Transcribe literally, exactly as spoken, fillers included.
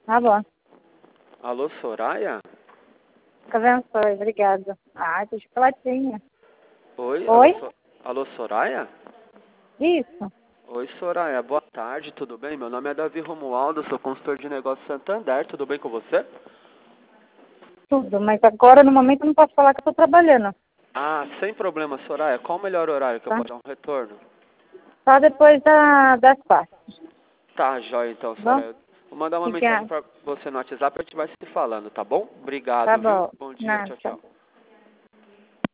Tá bom. Alô, Soraya? Fica abençoe, obrigada. Ah, tem chocolatinha. Oi? Alô, Oi? So- Alô, Soraya? Isso. Oi, Soraya. Boa tarde, tudo bem? Meu nome é Davi Romualdo, sou consultor de negócios Santander. Tudo bem com você? Tudo, mas agora no momento eu não posso falar que eu tô trabalhando, Ah, sem problema, Soraya. Qual o melhor horário que eu tá? posso dar um retorno? Só depois da, das quatro, Tá, jóia então, tá bom? Soraya. Vou mandar uma mensagem Obrigada. pra você no WhatsApp e a gente vai se falando, tá bom? Tá Obrigado, viu? bom. Bom dia, tchau, Nada. tchau.